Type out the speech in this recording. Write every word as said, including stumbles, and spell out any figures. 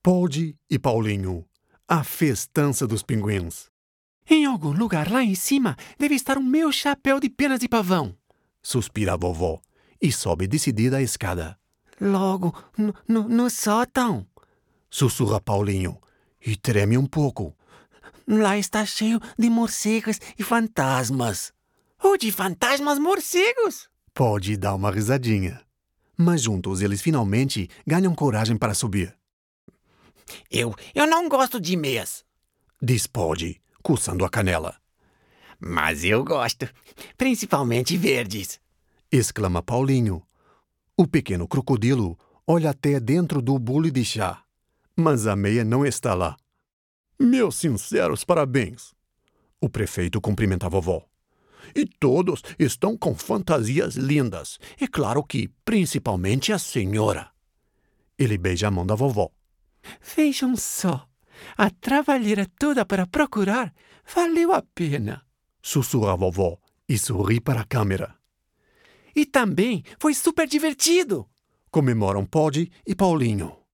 Pod e Paulinho, a festança dos pinguins. Em algum lugar lá em cima deve estar o meu chapéu de penas de pavão, suspira a vovó e sobe decidida a escada. Logo no, no, no sótão, sussurra Paulinho e treme um pouco. Lá está cheio de morcegos e fantasmas. Ou de fantasmas morcegos? Pod dá uma risadinha. Mas juntos eles finalmente ganham coragem para subir. Eu, eu não gosto de meias, diz Pod, coçando a canela. Mas eu gosto, principalmente verdes, exclama Paulinho. O pequeno crocodilo olha até dentro do bule de chá, mas a meia não está lá. Meus sinceros parabéns. O prefeito cumprimenta a vovó. E todos estão com fantasias lindas. É claro que, principalmente a senhora. Ele beija a mão da vovó. Vejam só, a trabalheira toda para procurar valeu a pena, sussurra a vovó e sorri para a câmera. E também foi super divertido, comemoram Pod e Paulinho.